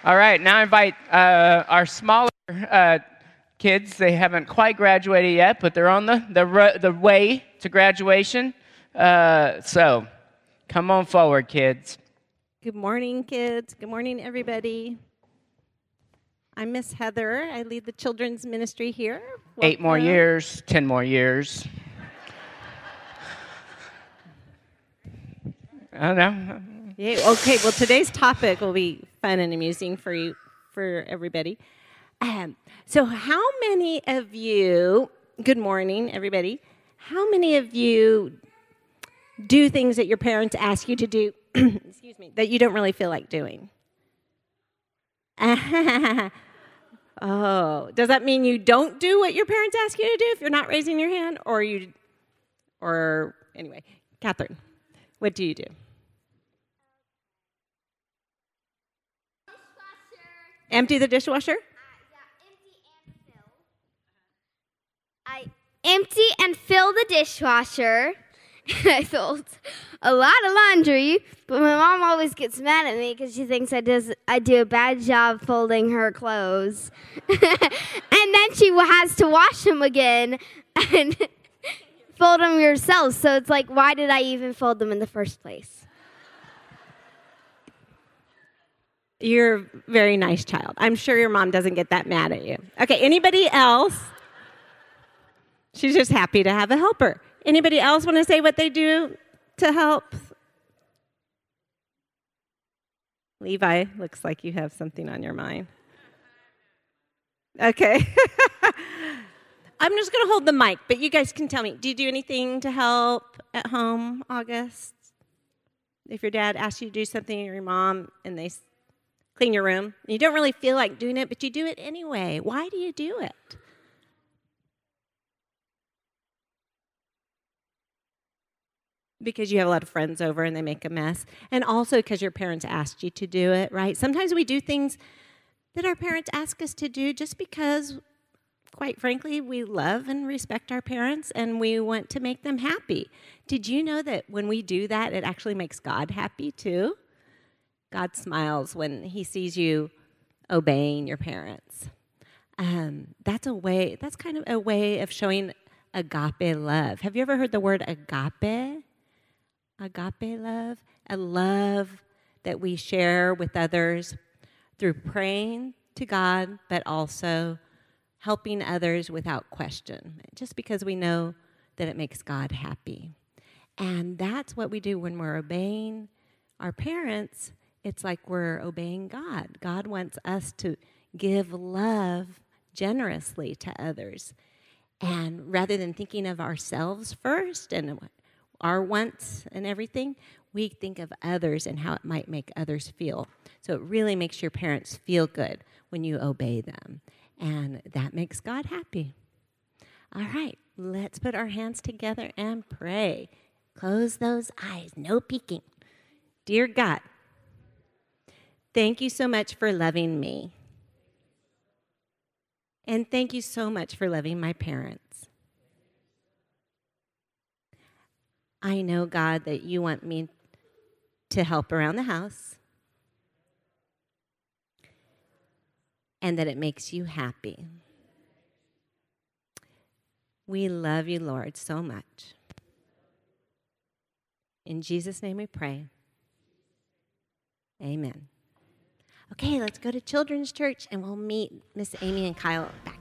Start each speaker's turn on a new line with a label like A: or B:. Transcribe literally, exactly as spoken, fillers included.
A: All right, now I invite uh, our smaller uh, kids. They haven't quite graduated yet, but they're on the, the, the way to graduation. Uh, so come on forward, kids.
B: Good morning, kids. Good morning, everybody. I'm Miss Heather. I lead the children's ministry here. Welcome.
A: Eight more years, ten more years. I don't know.
B: Yeah, okay, well, today's topic will be fun and amusing for you, for everybody. Um, so how many of you, good morning, everybody, how many of you do things that your parents ask you to do, excuse me, that you don't really feel like doing? Oh, does that mean you don't do what your parents ask you to do if you're not raising your hand? Or you, or anyway, Catherine, what do you do? Empty the dishwasher? Uh,
C: yeah, empty and fill. I empty and fill the dishwasher. I fold a lot of laundry, but my mom always gets mad at me because she thinks I does I do a bad job folding her clothes. And then she has to wash them again and fold them yourself. So it's like, why did I even fold them in the first place?
B: You're a very nice child. I'm sure your mom doesn't get that mad at you. Okay, anybody else? She's just happy to have a helper. Anybody else want to say what they do to help? Levi, looks like you have something on your mind. Okay. I'm just going to hold the mic, but you guys can tell me, do you do anything to help at home, August? If your dad asks you to do something, or your mom, and they clean your room. You don't really feel like doing it, but you do it anyway. Why do you do it? Because you have a lot of friends over and they make a mess. And also because your parents asked you to do it, right? Sometimes we do things that our parents ask us to do just because, quite frankly, we love and respect our parents and we want to make them happy. Did you know that when we do that, it actually makes God happy too? God smiles when he sees you obeying your parents. Um, that's a way, that's kind of a way of showing agape love. Have you ever heard the word agape? Agape love? A love that we share with others through praying to God, but also helping others without question, just because we know that it makes God happy. And that's what we do when we're obeying our parents. It's like we're obeying God. God wants us to give love generously to others. And rather than thinking of ourselves first and our wants and everything, we think of others and how it might make others feel. So it really makes your parents feel good when you obey them. And that makes God happy. All right, let's put our hands together and pray. Close those eyes, no peeking. Dear God, thank you so much for loving me. And thank you so much for loving my parents. I know, God, that you want me to help around the house and that it makes you happy. We love you, Lord, so much. In Jesus' name we pray. Amen. Okay, let's go to Children's Church, and we'll meet Miss Amy and Kyle back